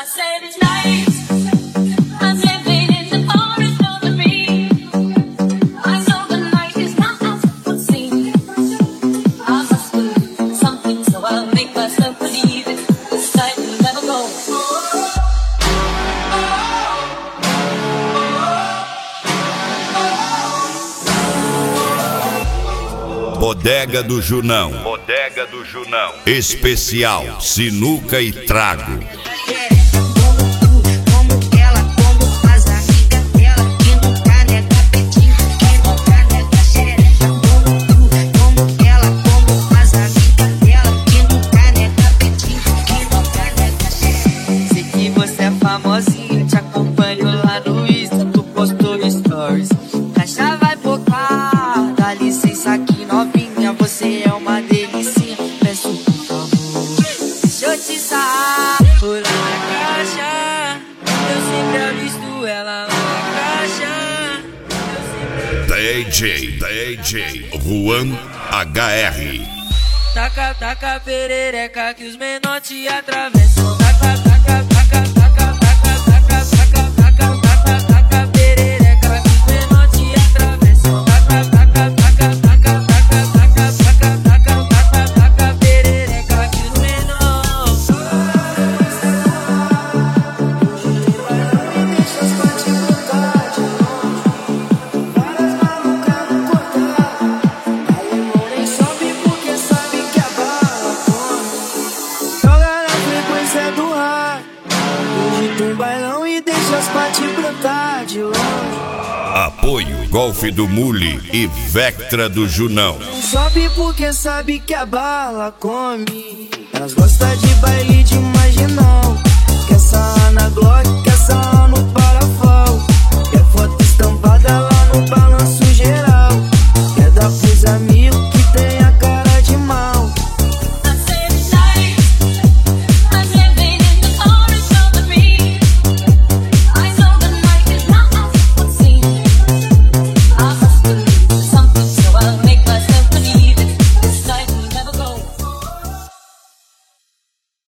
Bodega do Junão. Bodega do Junão. Especial sinuca e trago. Sei que você é famosinha, te acompanho lá no Insta, tu postou stories. Caixa vai botar, dá licença aqui novinha, você é uma delicinha. Peço por favor, deixa eu te sarrar. Olha na caixa, eu sempre avisto ela lá na caixa. DJ Juan HR. Taca perereca que os menor te atravessam. Taca perereca que os menor te atravessam. Taca perereca que os menor. Deixa as partes brotar de longe. Várias malucas no portal. Alemão nem sobe porque sabe que a bala come. Joga na frequência do ar. Hoje tem bailão e deixa as partes brotar de longe. Apoio Golf do Mule e Vectra do Junão. Não sobe porque sabe que a bala come. Elas gostam de baile de marginal.